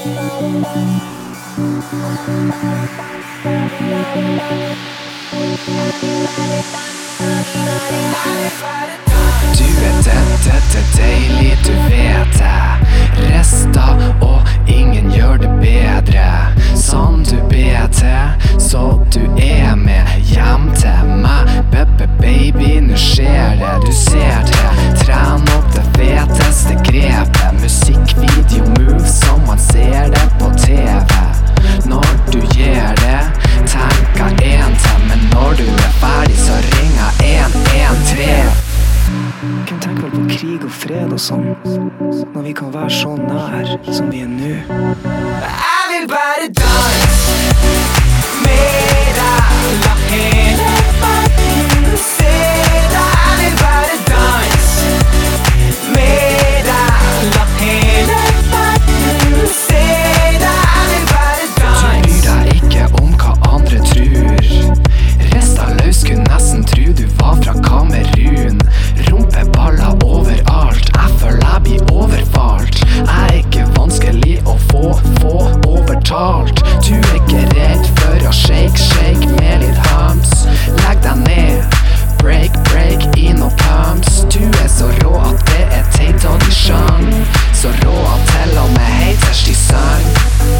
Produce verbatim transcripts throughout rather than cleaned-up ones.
Du er dette, det er deilig, du vet det. Rester og ingen gjør det bedre. Sånn du ber til, så du er med hjem til meg. Bebe baby, nå skjer det, du ser det. Tren opp det feteste grepet. Musikkvideo moves som man ser det på T V. Når du gjør det, tenker en til. Men når du er ferdig, så ringer en en tre. Hvem tenker vel på krig og fred og sånn, når vi kan være så nær som vi er nå? Jeg vil bare danse med deg, la hele verden se deg. Jeg vil bare danse med deg, la hele verden se deg. Jeg vil bare danse. Du bryr deg ikke om hva andre tror. Resta løs skulle nesten tro du var fra Kamerun. Rumpeballer overalt, jeg føler jeg blir overfalt. Jeg er ikke vanskelig å få, få overtalt. Du er ikke redd for å shake, shake med litt hums. Legg deg ned, break, break i noe pumps. Du er så rå at det er teit og de sjang. Så rå at til og med haters de sang.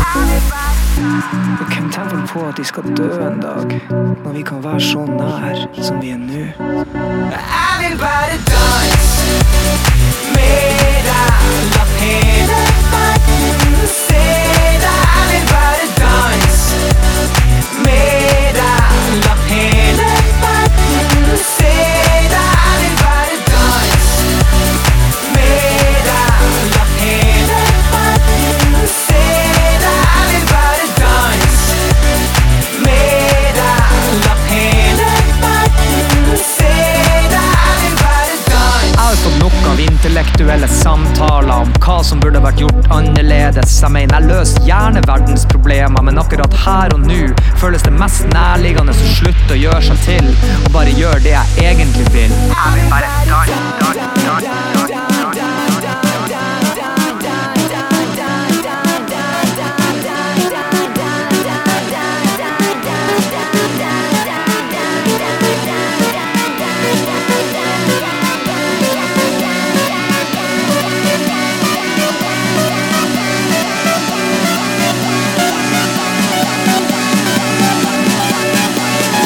Hvem tenker vel på at de skal dø en dag, når vi kan være så nær som vi er nå? Jeg vil bare danse med deg, la hele verden se deg. Jeg vil bare danse med deg, la hele verden se deg. Jeg vil bare danse med deg, la hele verden se deg. Jeg vil bare danse med deg, la hele verden se deg. Jeg vil bare danse. Jeg har fått nok av intellektuelle samtaler om hva som burde vært gjort annerledes. Jeg mener, jeg løser gjerne verdens problemer, men akkurat her og nå føles det mest nærliggende å slutte å gjøre seg til, og bare gjøre det jeg egentlig vil. Jeg vil bare danse, danse, danse, danse.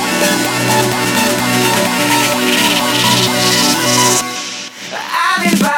I will